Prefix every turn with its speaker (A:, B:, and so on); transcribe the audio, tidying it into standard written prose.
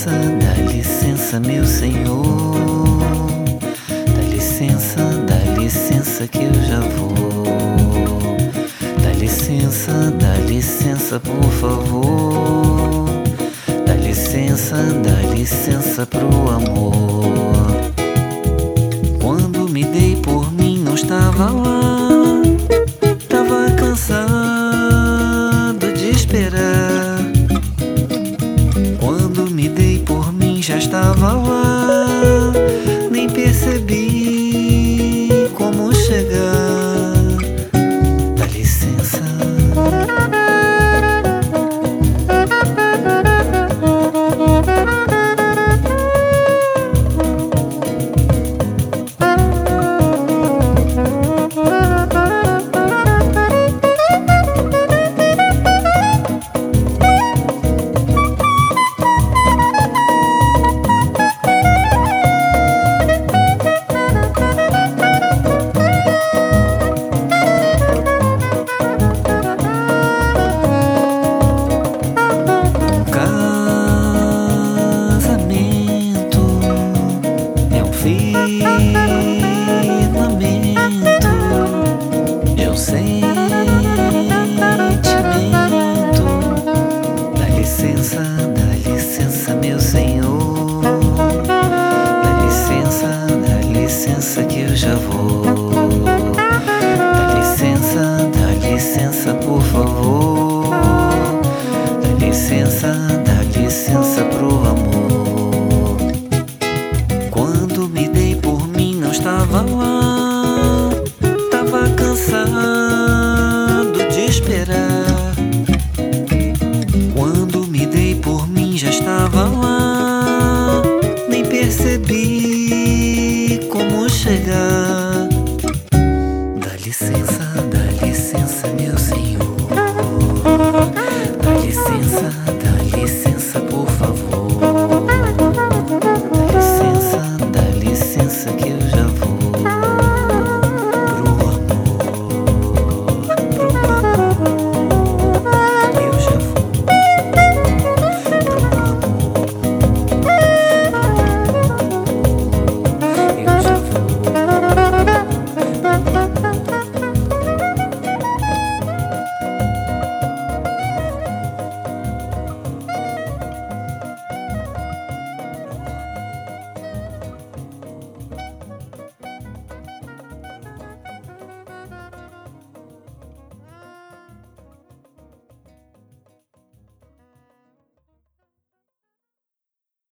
A: licença, meu Senhor. Dá licença que eu já vou. Dá licença, por favor. Dá licença pro amor. Quando me dei por mim, não estava lá. Tava cansado de esperar. Quando me dei por mim, já estava lá. Nem percebi como chegar. Dá licença. Firmamento de um sentimento. Dá licença, meu Senhor. Dá licença que eu já vou. Dá licença, por favor. Dá licença pro amor. Quando me dei por mim, não estava lá. Tava cansado de esperar. Quando me dei por mim, já estava lá. Nem percebi como chegar. Dá licença, meu Senhor.